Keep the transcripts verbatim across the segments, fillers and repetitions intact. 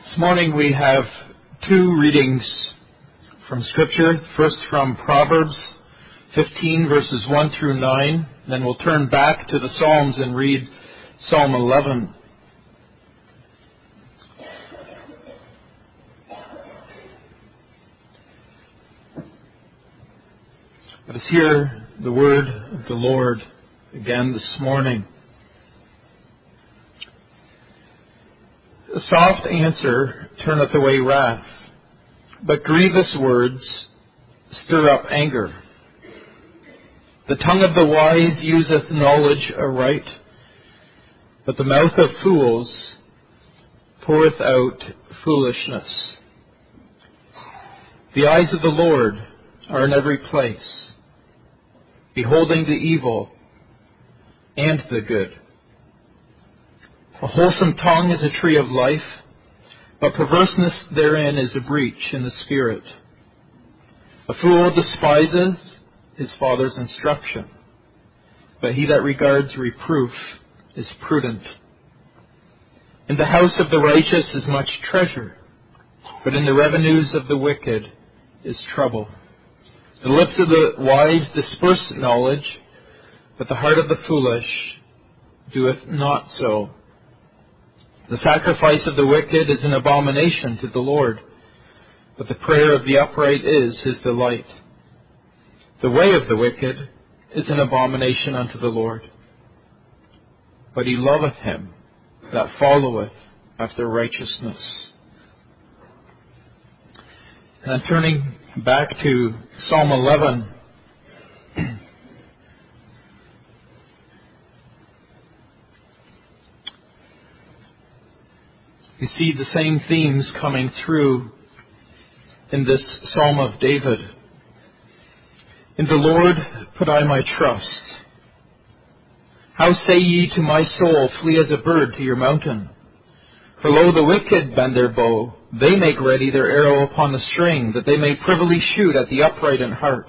This morning we have two readings from Scripture. First from Proverbs fifteen, verses one through nine. Then we'll turn back to the Psalms and read Psalm eleven. Let us hear the word of the Lord again this morning. A soft answer turneth away wrath, but grievous words stir up anger. The tongue of the wise useth knowledge aright, but the mouth of fools poureth out foolishness. The eyes of the Lord are in every place, beholding the evil and the good. A wholesome tongue is a tree of life, but perverseness therein is a breach in the spirit. A fool despises his father's instruction, but he that regards reproof is prudent. In the house of the righteous is much treasure, but in the revenues of the wicked is trouble. The lips of the wise disperse knowledge, but the heart of the foolish doeth not so. The sacrifice of the wicked is an abomination to the Lord, but the prayer of the upright is his delight. The way of the wicked is an abomination unto the Lord, but he loveth him that followeth after righteousness. And I'm turning back to Psalm eleven. You see the same themes coming through in this Psalm of David. In the Lord put I my trust. How say ye to my soul, flee as a bird to your mountain? For lo, the wicked bend their bow. They make ready their arrow upon the string, that they may privily shoot at the upright in heart.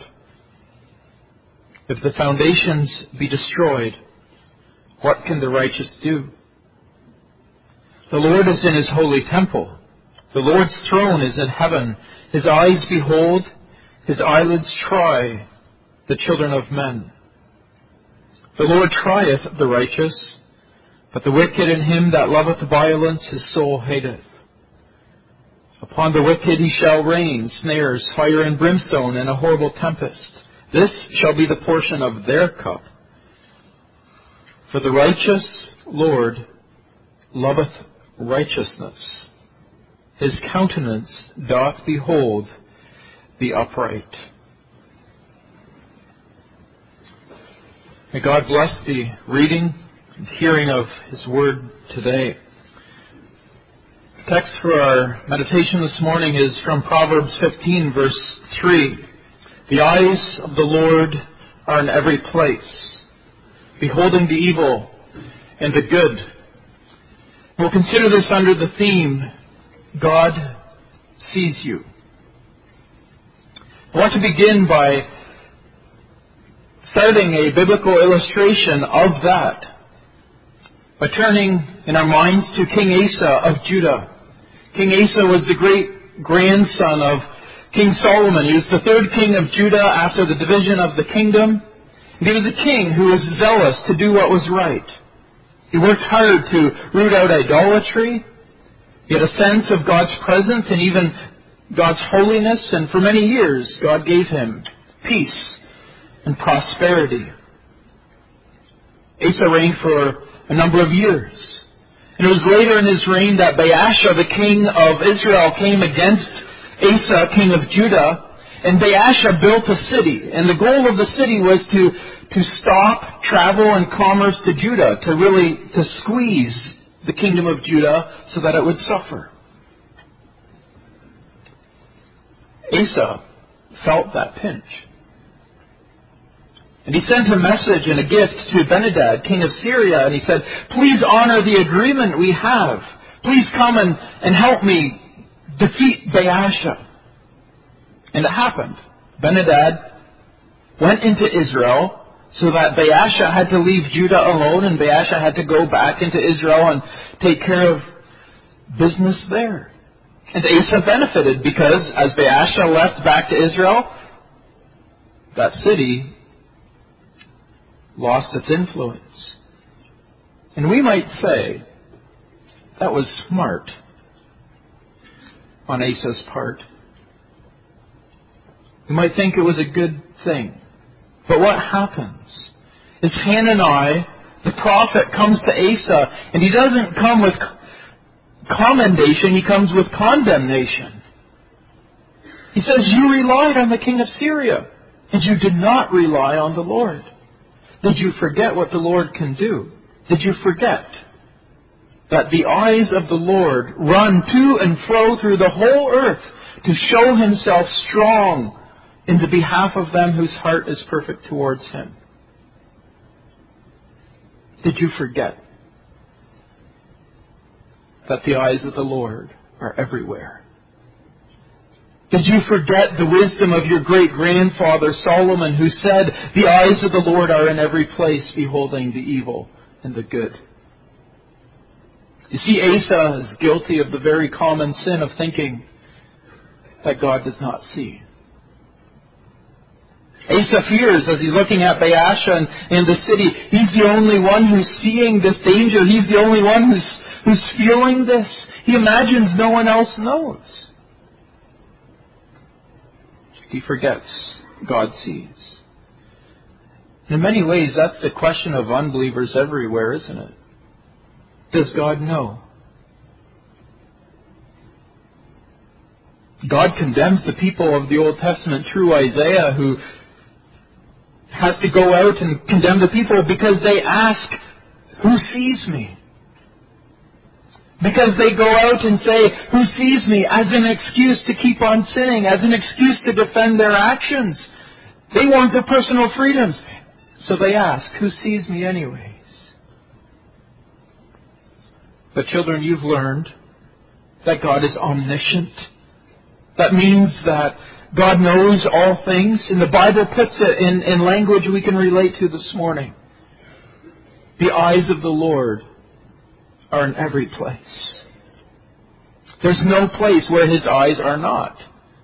If the foundations be destroyed, what can the righteous do? The Lord is in his holy temple. The Lord's throne is in heaven. His eyes behold, his eyelids try the children of men. The Lord trieth the righteous, but the wicked and him that loveth violence his soul hateth. Upon the wicked he shall rain snares, fire and brimstone, and a horrible tempest. This shall be the portion of their cup. For the righteous Lord loveth righteousness. His countenance doth behold the upright. May God bless the reading and hearing of his word today. The text for our meditation this morning is from Proverbs fifteen, verse three. The eyes of the Lord are in every place, beholding the evil and the good. We'll consider this under the theme, God sees you. I want to begin by starting a biblical illustration of that, by turning in our minds to King Asa of Judah. King Asa was the great grandson of King Solomon. He was the third king of Judah after the division of the kingdom. And he was a king who was zealous to do what was right. He worked hard to root out idolatry. He had a sense of God's presence and even God's holiness. And for many years, God gave him peace and prosperity. Asa reigned for a number of years. And it was later in his reign that Baasha, the king of Israel, came against Asa, king of Judah. And Baasha built a city. And the goal of the city was to, to stop travel and commerce to Judah, to really to squeeze the kingdom of Judah so that it would suffer. Asa felt that pinch. And he sent a message and a gift to Ben-Hadad, king of Syria, and he said, please honor the agreement we have. Please come and, and help me defeat Baasha. And it happened. Ben-Hadad went into Israel so that Baasha had to leave Judah alone, and Baasha had to go back into Israel and take care of business there. And Asa benefited because as Baasha left back to Israel, that city lost its influence. And we might say that was smart on Asa's part. We might think it was a good thing. But what happens is Hanani, the prophet, comes to Asa, and he doesn't come with commendation, he comes with condemnation. He says, you relied on the king of Syria, and you did not rely on the Lord. Did you forget what the Lord can do? Did you forget that the eyes of the Lord run to and fro through the whole earth to show himself strong in the behalf of them whose heart is perfect towards him? Did you forget that the eyes of the Lord are everywhere? Did you forget the wisdom of your great-grandfather Solomon, who said, the eyes of the Lord are in every place, beholding the evil and the good? You see, Asa is guilty of the very common sin of thinking that God does not see. Asa fears as he's looking at Baasha and, and the city. He's the only one who's seeing this danger. He's the only one who's, who's feeling this. He imagines no one else knows. He forgets God sees. In many ways, that's the question of unbelievers everywhere, isn't it? Does God know? God condemns the people of the Old Testament through Isaiah, who has to go out and condemn the people because they ask, who sees me? Because they go out and say, who sees me? As an excuse to keep on sinning, as an excuse to defend their actions. They want their personal freedoms. So they ask, who sees me anyways? But children, you've learned that God is omniscient. That means that God knows all things. And the Bible puts it in, in language we can relate to this morning. The eyes of the Lord are in every place. There's no place where His eyes are not.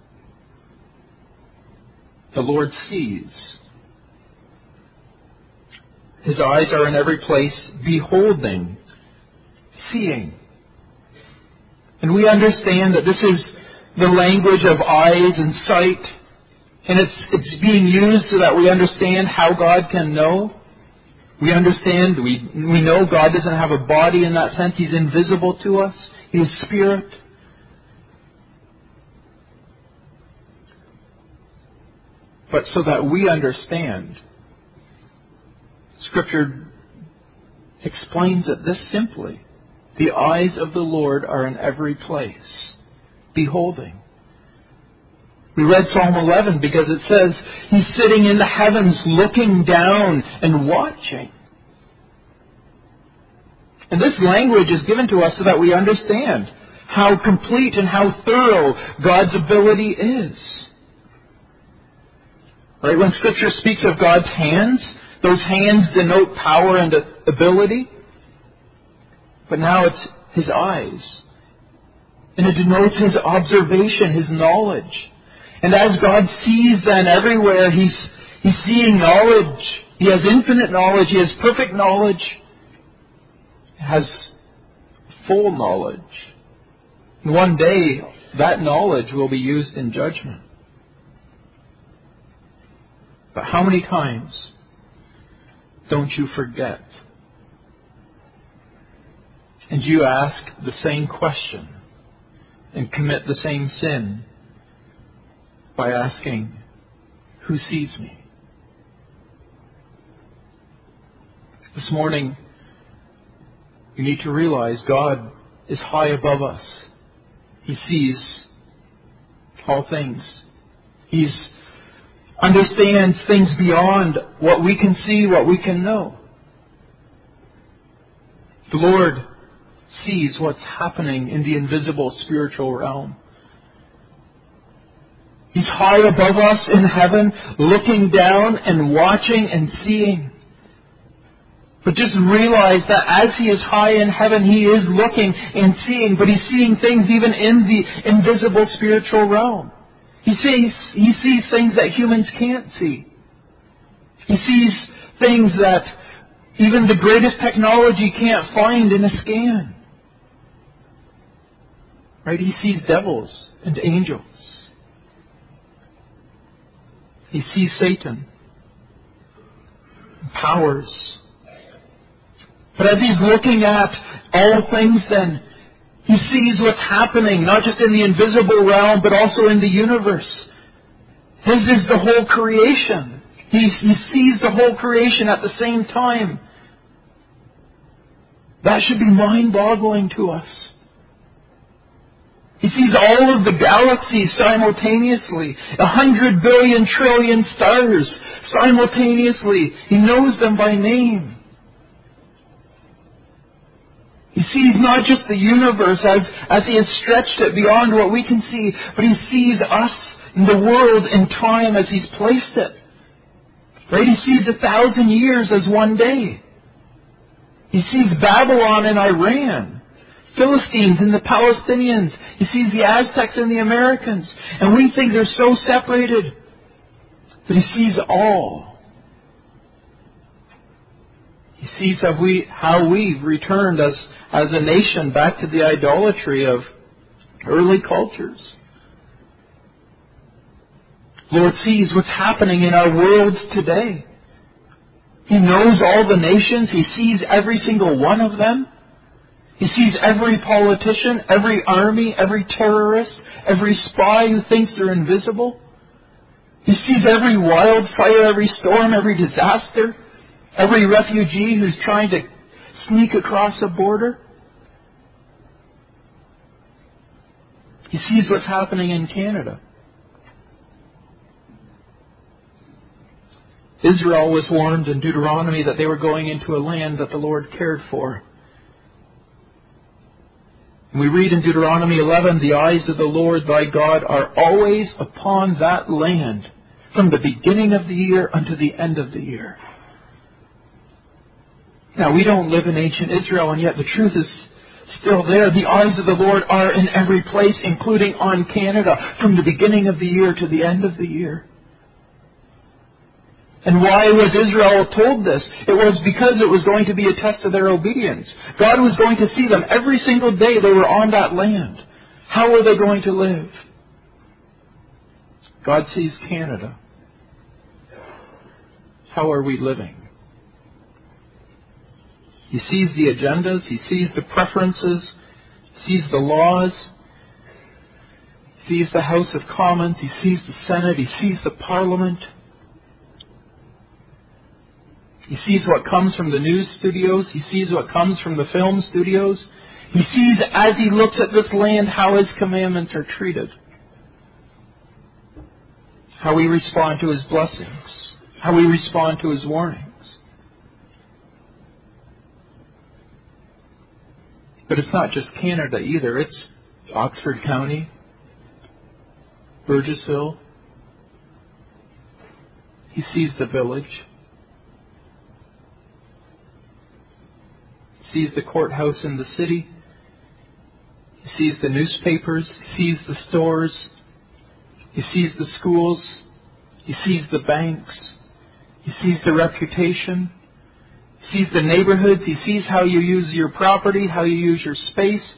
The Lord sees. His eyes are in every place, beholding, seeing. And we understand that this is the language of eyes and sight. And it's, it's being used so that we understand how God can know. We understand, we, we know God doesn't have a body in that sense. He's invisible to us. He is spirit. But so that we understand, Scripture explains it this simply. The eyes of the Lord are in every place, beholding. We read Psalm eleven because it says He's sitting in the heavens looking down and watching. And this language is given to us so that we understand how complete and how thorough God's ability is. Right? When Scripture speaks of God's hands, those hands denote power and ability. But now it's His eyes. And it denotes His observation, His knowledge. And as God sees then everywhere, He's, he's seeing knowledge. He has infinite knowledge. He has perfect knowledge. He has full knowledge. And one day, that knowledge will be used in judgment. But how many times don't you forget? And you ask the same question and commit the same sin by asking, who sees me? This morning, you need to realize God is high above us. He sees all things. He understands things beyond what we can see, what we can know. The Lord sees what's happening in the invisible spiritual realm. He's high above us in heaven, looking down and watching and seeing. But just realize that as He is high in heaven, He is looking and seeing, but He's seeing things even in the invisible spiritual realm. He sees, he sees things that humans can't see. He sees things that even the greatest technology can't find in a scan. Right? He sees devils and angels. He sees Satan, powers. But as He's looking at all things then, He sees what's happening, not just in the invisible realm, but also in the universe. His is the whole creation. He, he sees the whole creation at the same time. That should be mind-boggling to us. He sees all of the galaxies simultaneously. A hundred billion trillion stars simultaneously. He knows them by name. He sees not just the universe as, as He has stretched it beyond what we can see, but He sees us in the world in time as He's placed it. Right? He sees a thousand years as one day. He sees Babylon and Iran, Philistines and the Palestinians. He sees the Aztecs and the Americans. And we think they're so separated. But He sees all. He sees how, we, how we've returned as, as a nation back to the idolatry of early cultures. Lord sees what's happening in our world today. He knows all the nations. He sees every single one of them. He sees every politician, every army, every terrorist, every spy who thinks they're invisible. He sees every wildfire, every storm, every disaster. Every refugee who's trying to sneak across a border. He sees what's happening in Canada. Israel was warned in Deuteronomy that they were going into a land that the Lord cared for. We read in Deuteronomy eleven, the eyes of the Lord thy God are always upon that land, from the beginning of the year unto the end of the year. Now, we don't live in ancient Israel, and yet the truth is still there. The eyes of the Lord are in every place, including on Canada, from the beginning of the year to the end of the year. And why was Israel told this? It was because it was going to be a test of their obedience. God was going to see them every single day they were on that land. How were they going to live? God sees Canada. How are we living? He sees the agendas, He sees the preferences, He sees the laws, He sees the House of Commons, He sees the Senate, He sees the Parliament. He sees what comes from the news studios, He sees what comes from the film studios. He sees, as He looks at this land, how His commandments are treated. How we respond to His blessings, how we respond to His warnings. But it's not just Canada either. It's Oxford County, Burgessville. He sees the village. He sees the courthouse in the city. He sees the newspapers. He sees the stores. He sees the schools. He sees the banks. He sees the reputation. He sees the neighborhoods. He sees how you use your property, how you use your space.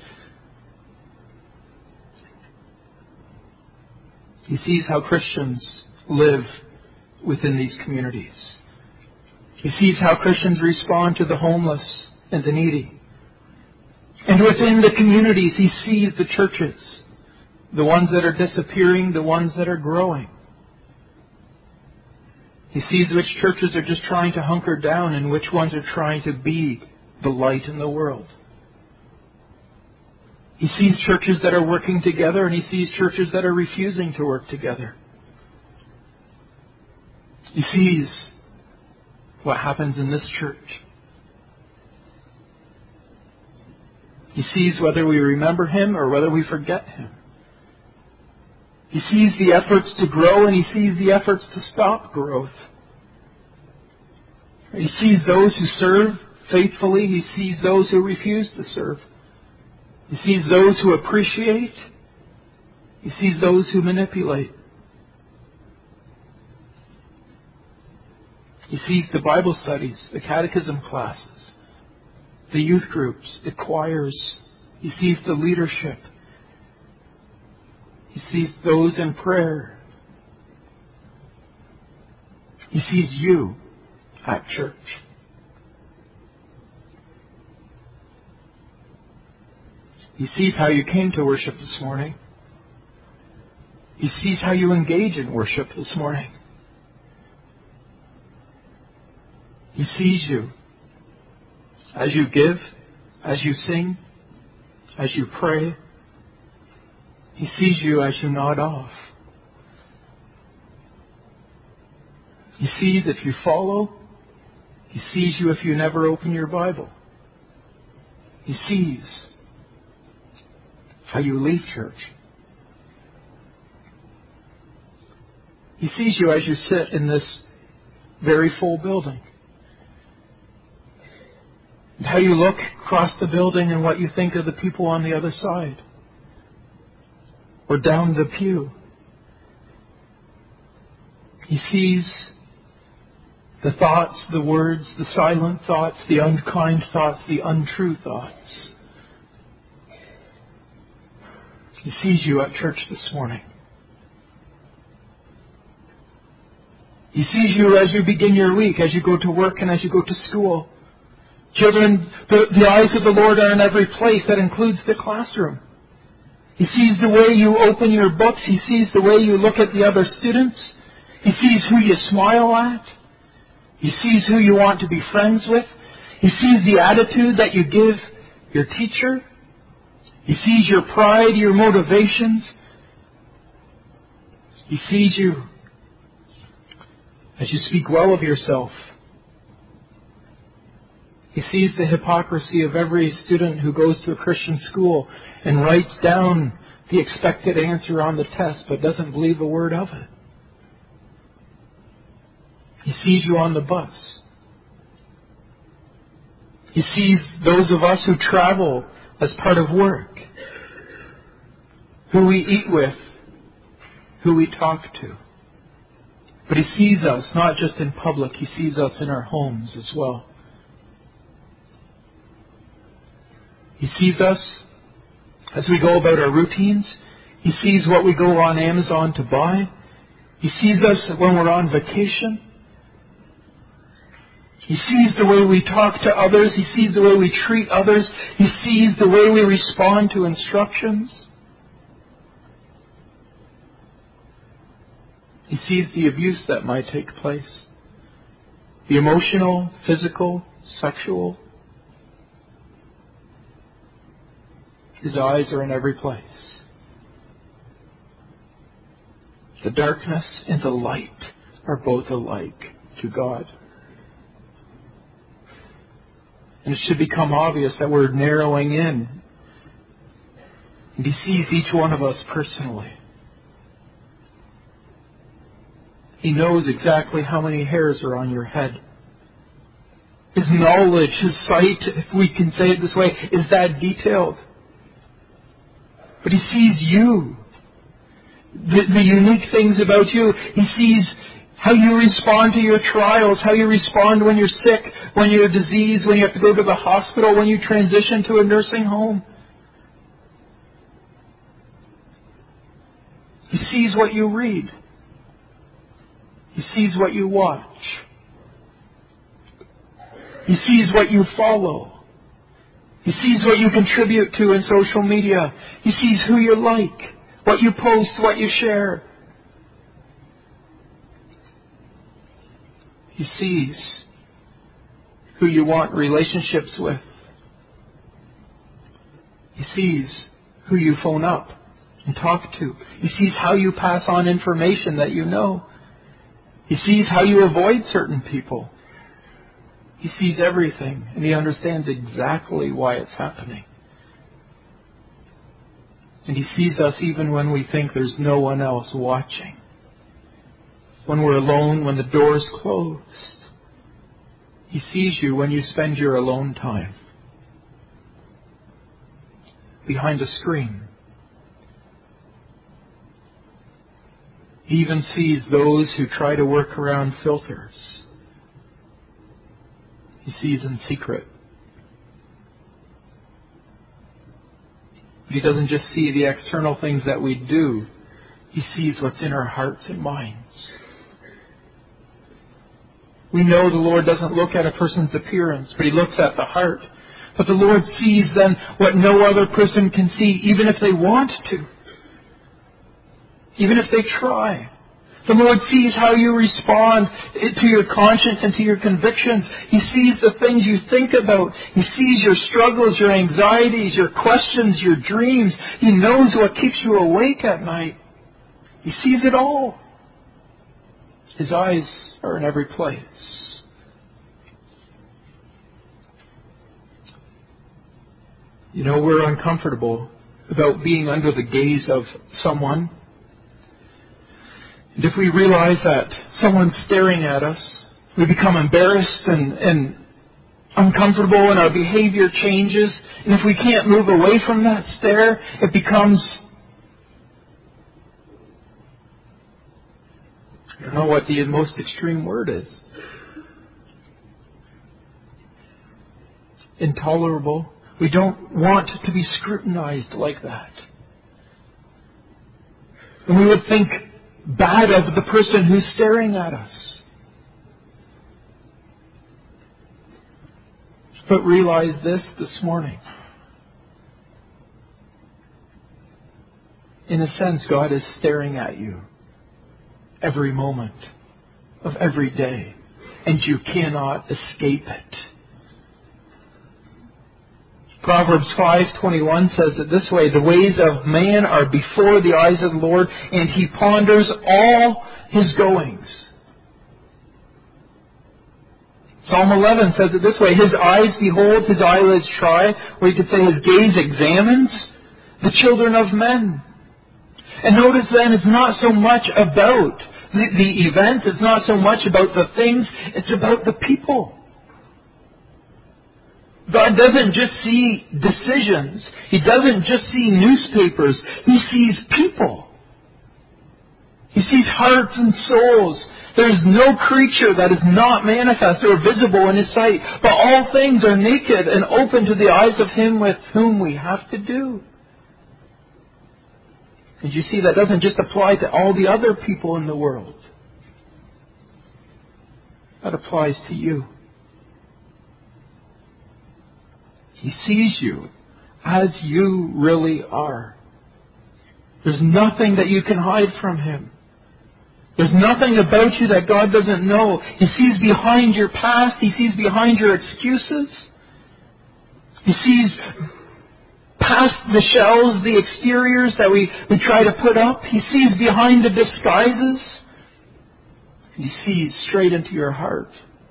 He sees how Christians live within these communities. He sees how Christians respond to the homeless and the needy. And within the communities, He sees the churches, the ones that are disappearing, the ones that are growing. He sees which churches are just trying to hunker down and which ones are trying to be the light in the world. He sees churches that are working together, and He sees churches that are refusing to work together. He sees what happens in this church. He sees whether we remember Him or whether we forget Him. He sees the efforts to grow, and He sees the efforts to stop growth. He sees those who serve faithfully. He sees those who refuse to serve. He sees those who appreciate. He sees those who manipulate. He sees the Bible studies, the catechism classes, the youth groups, the choirs. He sees the leadership. He sees those in prayer. He sees you at church. He sees how you came to worship this morning. He sees how you engage in worship this morning. He sees you as you give, as you sing, as you pray. He sees you as you nod off. He sees if you follow. He sees you if you never open your Bible. He sees how you leave church. He sees you as you sit in this very full building. And how you look across the building and what you think of the people on the other side. Or down the pew. He sees the thoughts, the words, the silent thoughts, the unkind thoughts, the untrue thoughts. He sees you at church this morning. He sees you as you begin your week, as you go to work and as you go to school. Children, the, the eyes of the Lord are in every place. That includes the classroom. He sees the way you open your books. He sees the way you look at the other students. He sees who you smile at. He sees who you want to be friends with. He sees the attitude that you give your teacher. He sees your pride, your motivations. He sees you as you speak well of yourself. He sees the hypocrisy of every student who goes to a Christian school and writes down the expected answer on the test but doesn't believe a word of it. He sees you on the bus. He sees those of us who travel as part of work, who we eat with, who we talk to. But He sees us not just in public, He sees us in our homes as well. He sees us as we go about our routines. He sees what we go on Amazon to buy. He sees us when we're on vacation. He sees the way we talk to others. He sees the way we treat others. He sees the way we respond to instructions. He sees the abuse that might take place. The emotional, physical, sexual. His eyes are in every place. The darkness and the light are both alike to God. And it should become obvious that we're narrowing in. And He sees each one of us personally. He knows exactly how many hairs are on your head. His knowledge, His sight, if we can say it this way, is that detailed. But He sees you. The, the unique things about you. He sees how you respond to your trials, how you respond when you're sick, when you're diseased, when you have to go to the hospital, when you transition to a nursing home. He sees what you read. He sees what you watch. He sees what you follow. He sees what you contribute to in social media. He sees who you like, what you post, what you share. He sees who you want relationships with. He sees who you phone up and talk to. He sees how you pass on information that you know. He sees how you avoid certain people. He sees everything, and He understands exactly why it's happening. And He sees us even when we think there's no one else watching. When we're alone, when the door's closed. He sees you when you spend your alone time behind a screen. He even sees those who try to work around filters. He sees in secret. He doesn't just see the external things that we do. He sees what's in our hearts and minds. We know the Lord doesn't look at a person's appearance, but He looks at the heart. But the Lord sees then what no other person can see, even if they want to. Even if they try. The Lord sees how you respond to your conscience and to your convictions. He sees the things you think about. He sees your struggles, your anxieties, your questions, your dreams. He knows what keeps you awake at night. He sees it all. His eyes are in every place. You know, we're uncomfortable about being under the gaze of someone. And if we realize that someone's staring at us, we become embarrassed and, and uncomfortable, and our behavior changes. And if we can't move away from that stare, it becomes, I don't know what the most extreme word is. Intolerable. We don't want to be scrutinized like that. And we would think bad of the person who's staring at us. But realize this this morning. In a sense, God is staring at you every moment of every day, and you cannot escape it. Proverbs five twenty-one says it this way: the ways of man are before the eyes of the Lord, and He ponders all his goings. Psalm eleven says it this way: his eyes behold, his eyelids try, or you could say his gaze examines the children of men. And notice then, it's not so much about the, the events, it's not so much about the things, it's about the people. God doesn't just see decisions. He doesn't just see newspapers. He sees people. He sees hearts and souls. There's no creature that is not manifest or visible in His sight, but all things are naked and open to the eyes of Him with whom we have to do. And you see, that doesn't just apply to all the other people in the world. That applies to you. He sees you as you really are. There's nothing that you can hide from Him. There's nothing about you that God doesn't know. He sees behind your past. He sees behind your excuses. He sees past the shells, the exteriors that we, we try to put up. He sees behind the disguises. He sees straight into your heart.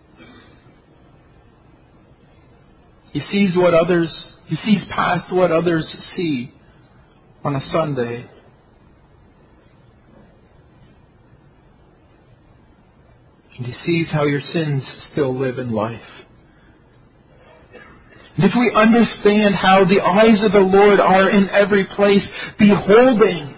He sees what others, He sees past what others see on a Sunday. And He sees how your sins still live in life. And if we understand how the eyes of the Lord are in every place, beholding,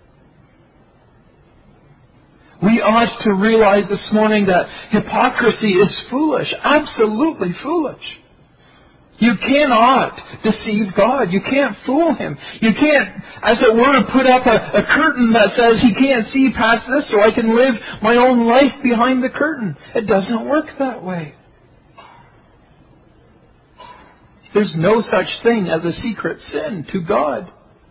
we ought to realize this morning that hypocrisy is foolish, absolutely foolish. You cannot deceive God. You can't fool Him. You can't, as it were, put up a, a curtain that says He can't see past this, so I can live my own life behind the curtain. It doesn't work that way. There's no such thing as a secret sin to God.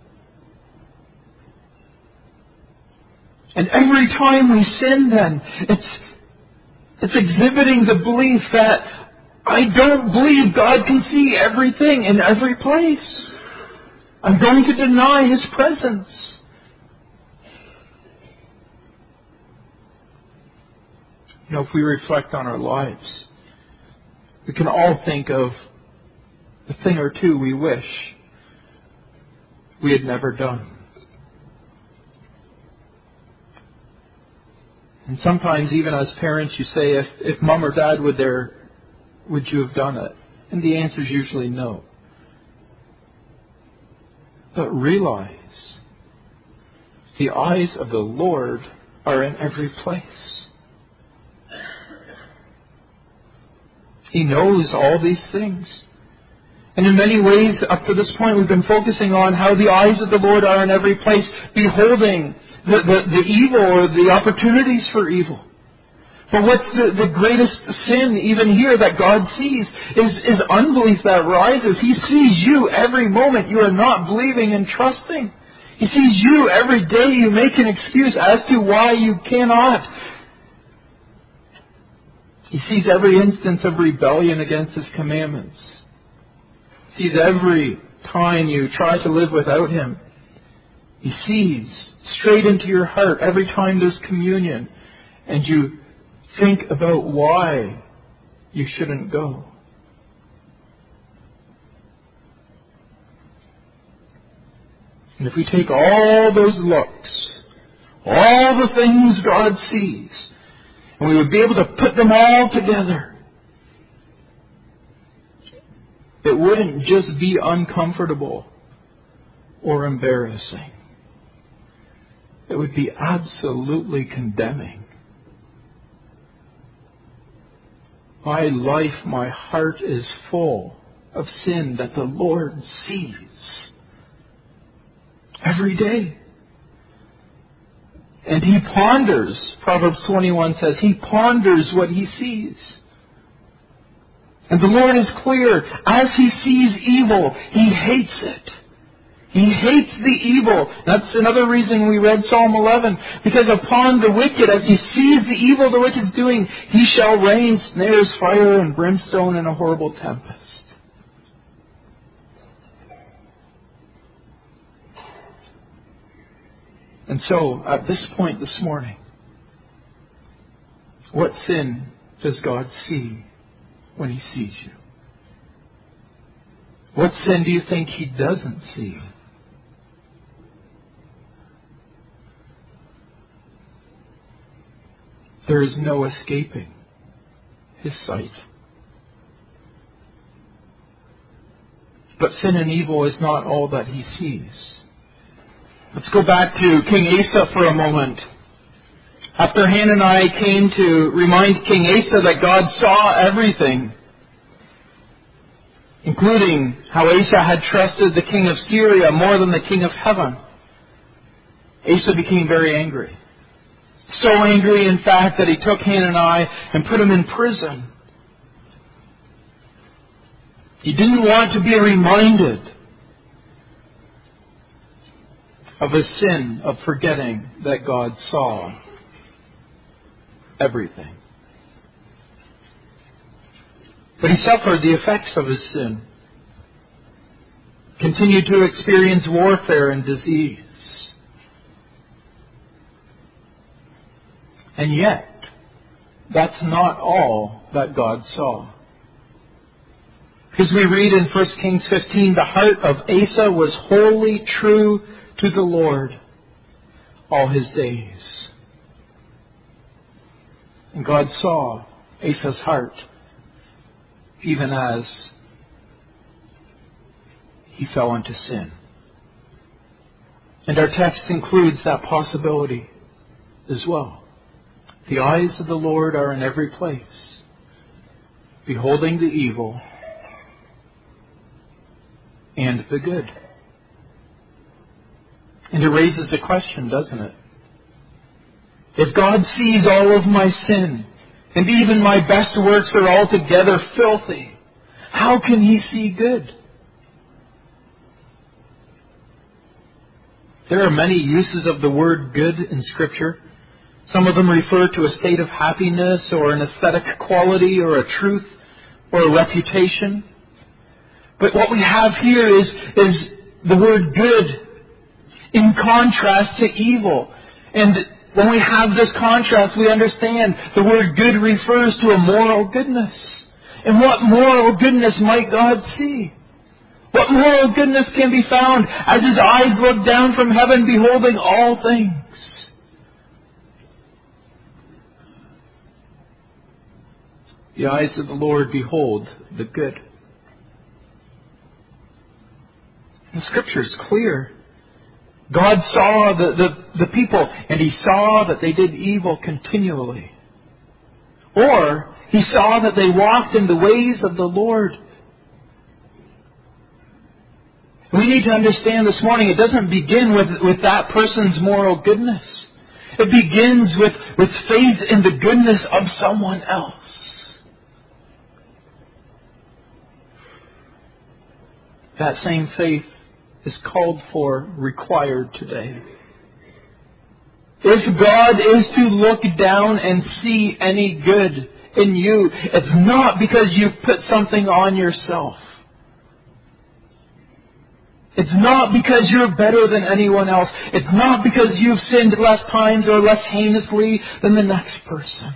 And every time we sin then, it's, it's exhibiting the belief that I don't believe God can see everything in every place. I'm going to deny His presence. You know, if we reflect on our lives, we can all think of a thing or two we wish we had never done. And sometimes even as parents, you say, if, if mom or dad would their would you have done it? And the answer is usually no. But realize, the eyes of the Lord are in every place. He knows all these things. And in many ways, up to this point, we've been focusing on how the eyes of the Lord are in every place, beholding the, the, the evil or the opportunities for evil. But what's the, the greatest sin even here that God sees is, is unbelief that rises. He sees you every moment you are not believing and trusting. He sees you every day you make an excuse as to why you cannot. He sees every instance of rebellion against His commandments. He sees every time you try to live without Him. He sees straight into your heart every time there's communion and you think about why you shouldn't go. And if we take all those looks, all the things God sees, and we would be able to put them all together, it wouldn't just be uncomfortable or embarrassing. It would be absolutely condemning. My life, my heart is full of sin that the Lord sees every day. And He ponders, Proverbs twenty-one says, He ponders what He sees. And the Lord is clear. As He sees evil, He hates it. He hates the evil. That's another reason we read Psalm eleven. Because upon the wicked, as He sees the evil the wicked is doing, He shall rain snares, fire, and brimstone in a horrible tempest. And so, at this point this morning, what sin does God see when He sees you? What sin do you think He doesn't see? There is no escaping His sight. But sin and evil is not all that He sees. Let's go back to King Asa for a moment. After Hanani came to remind King Asa that God saw everything, including how Asa had trusted the king of Syria more than the king of heaven, Asa became very angry. So angry, in fact, that he took Hanani and put him in prison. He didn't want to be reminded of his sin of forgetting that God saw everything. But he suffered the effects of his sin, continued to experience warfare and disease. And yet, that's not all that God saw. Because we read in First Kings fifteen, the heart of Asa was wholly true to the Lord all his days. And God saw Asa's heart even as he fell into sin. And our text includes that possibility as well. The eyes of the Lord are in every place, beholding the evil and the good. And it raises a question, doesn't it? If God sees all of my sin, and even my best works are altogether filthy, how can He see good? There are many uses of the word good in Scripture. Some of them refer to a state of happiness or an aesthetic quality or a truth or a reputation. But what we have here is, is the word good in contrast to evil. And when we have this contrast, we understand the word good refers to a moral goodness. And what moral goodness might God see? What moral goodness can be found as His eyes look down from heaven, beholding all things? The eyes of the Lord behold the good. The Scripture is clear. God saw the, the, the people, and He saw that they did evil continually. Or He saw that they walked in the ways of the Lord. We need to understand this morning, it doesn't begin with, with that person's moral goodness. It begins with, with faith in the goodness of someone else. That same faith is called for, required today. If God is to look down and see any good in you, it's not because you've put something on yourself. It's not because you're better than anyone else. It's not because you've sinned less times or less heinously than the next person.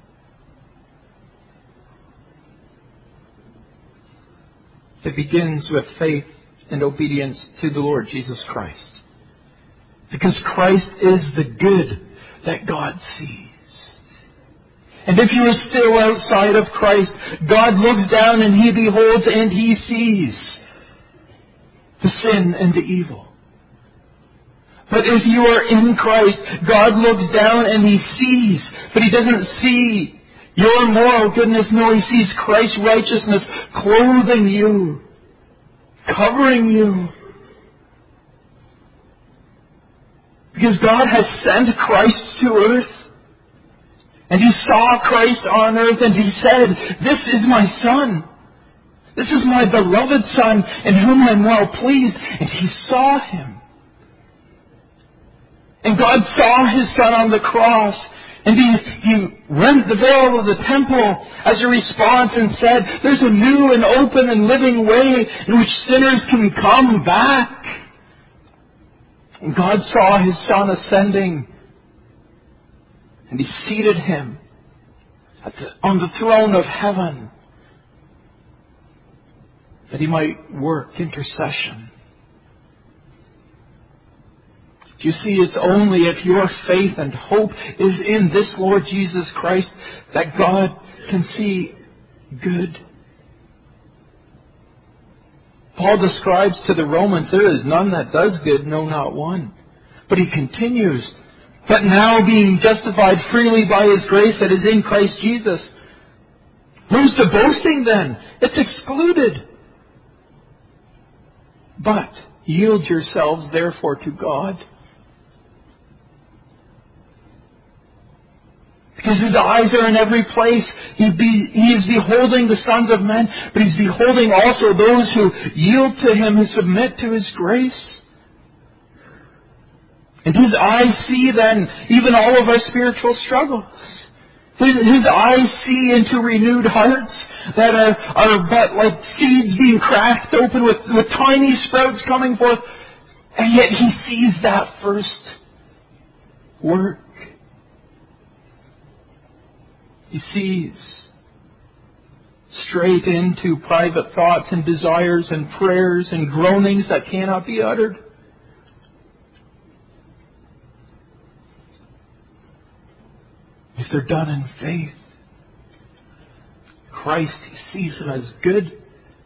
It begins with faith and obedience to the Lord Jesus Christ. Because Christ is the good that God sees. And if you are still outside of Christ, God looks down and He beholds and He sees the sin and the evil. But if you are in Christ, God looks down and He sees, but He doesn't see your moral goodness. No, He sees Christ's righteousness clothing you, covering you. Because God has sent Christ to earth. And He saw Christ on earth and He said, "This is my Son. This is my beloved Son in whom I am well pleased." And He saw Him. And God saw His Son on the cross. And He, he rent the veil of the temple as a response and said, there's a new and open and living way in which sinners can come back. And God saw His Son ascending. And He seated Him at the, on the throne of heaven, that He might work intercession. You see, it's only if your faith and hope is in this Lord Jesus Christ that God can see good. Paul describes to the Romans, there is none that does good, no, not one. But he continues, but now being justified freely by His grace that is in Christ Jesus. Who's the boasting then? It's excluded. But yield yourselves therefore to God. Because His eyes are in every place. He, be, he is beholding the sons of men, but He's beholding also those who yield to Him, who submit to His grace. And His eyes see then even all of our spiritual struggles. His, his eyes see into renewed hearts that are, are but like seeds being cracked open with, with tiny sprouts coming forth. And yet He sees that first work. He sees straight into private thoughts and desires and prayers and groanings that cannot be uttered. If they're done in faith, Christ, He sees them as good.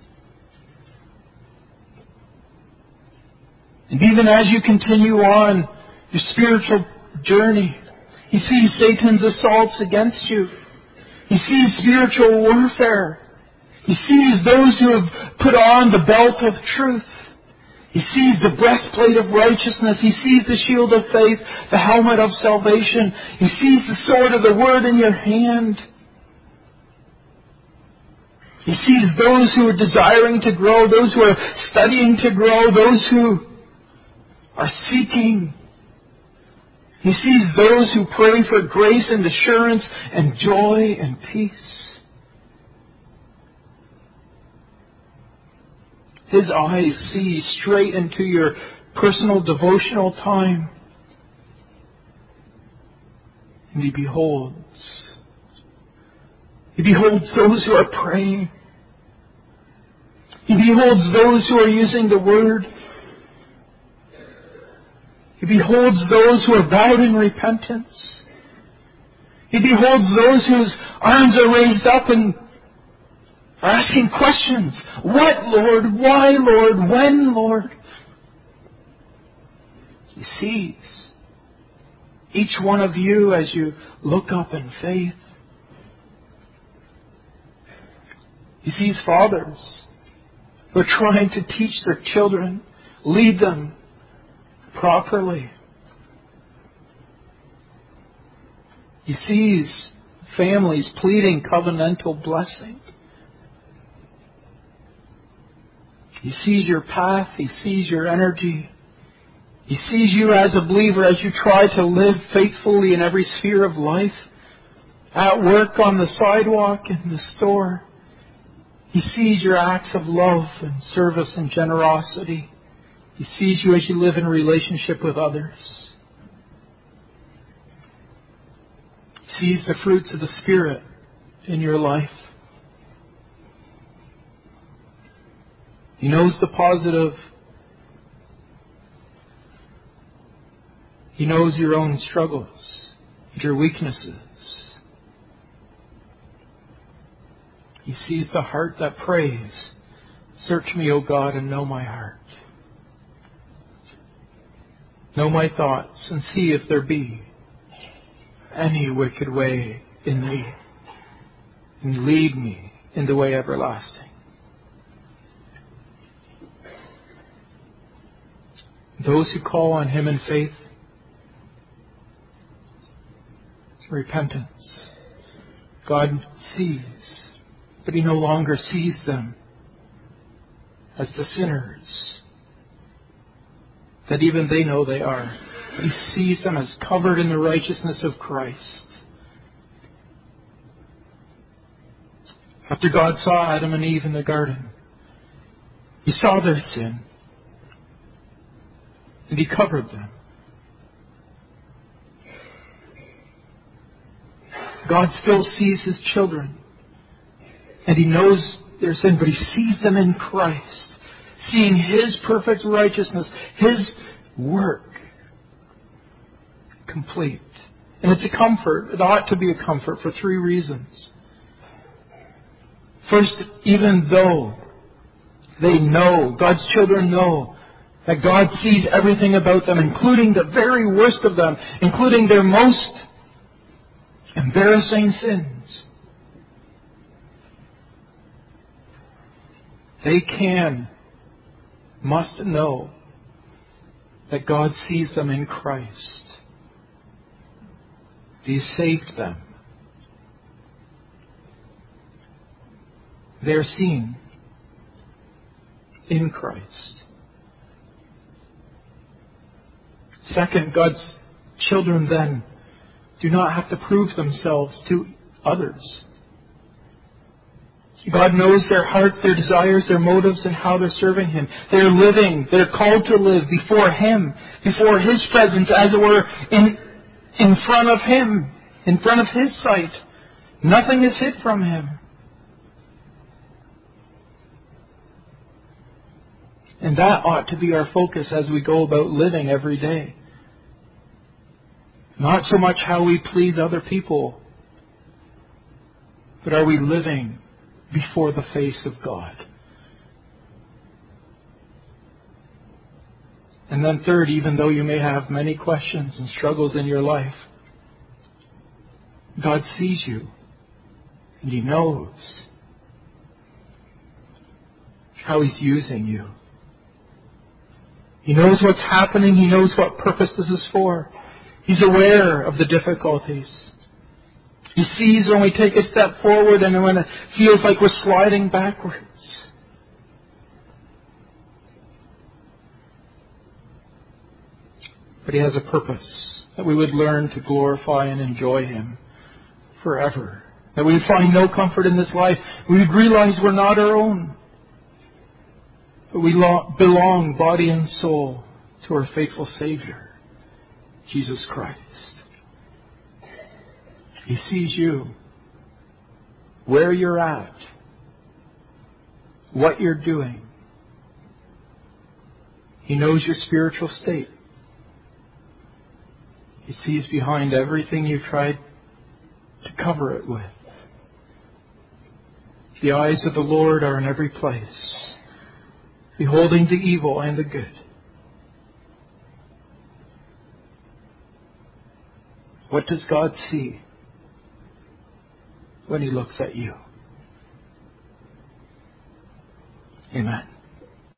And even as you continue on your spiritual journey, He sees Satan's assaults against you. He sees spiritual warfare. He sees those who have put on the belt of truth. He sees the breastplate of righteousness. He sees the shield of faith, the helmet of salvation. He sees the sword of the Word in your hand. He sees those who are desiring to grow, those who are studying to grow, those who are seeking. He sees those who pray for grace and assurance and joy and peace. His eyes see straight into your personal devotional time. And He beholds. He beholds those who are praying. He beholds those who are using the Word. He beholds those who are bowed in repentance. He beholds those whose arms are raised up and are asking questions. What, Lord? Why, Lord? When, Lord? He sees each one of you as you look up in faith. He sees fathers who are trying to teach their children, lead them properly. He sees families pleading covenantal blessing. He sees your path. He sees your energy. He sees you as a believer as you try to live faithfully in every sphere of life. At work, on the sidewalk, in the store. He sees your acts of love and service and generosity. He sees you as you live in relationship with others. He sees the fruits of the Spirit in your life. He knows the positive. He knows your own struggles, your weaknesses. He sees the heart that prays, "Search me, O God, and know my heart. Know my thoughts, and see if there be any wicked way in me, and lead me in the way everlasting." Those who call on Him in faith, repentance, God sees, but He no longer sees them as the sinners that even they know they are. He sees them as covered in the righteousness of Christ. After God saw Adam and Eve in the garden, He saw their sin, and He covered them. God still sees His children, and He knows their sin, but He sees them in Christ, seeing His perfect righteousness, His work complete. And it's a comfort. It ought to be a comfort for three reasons. First, even though they know, God's children know, that God sees everything about them, including the very worst of them, including their most embarrassing sins. They can, must know that God sees them in Christ. He saved them. They're seen in Christ. Second, God's children then do not have to prove themselves to others. God knows their hearts, their desires, their motives, and how they're serving Him. They're living, they're called to live before Him, before His presence, as it were, in, in front of Him, in front of His sight. Nothing is hid from Him. And that ought to be our focus as we go about living every day. Not so much how we please other people, but are we living before the face of God? And then third, even though you may have many questions and struggles in your life, God sees you and He knows how He's using you. He knows what's happening. He knows what purpose this is for. He's aware of the difficulties. He sees when we take a step forward and when it feels like we're sliding backwards. But He has a purpose, that we would learn to glorify and enjoy Him forever. That we would find no comfort in this life. We would realize we're not our own. But we belong, body and soul, to our faithful Savior, Jesus Christ. He sees you, where you're at, what you're doing. He knows your spiritual state. He sees behind everything you tried to cover it with. The eyes of the Lord are in every place, beholding the evil and the good. What does God see when He looks at you? Amen.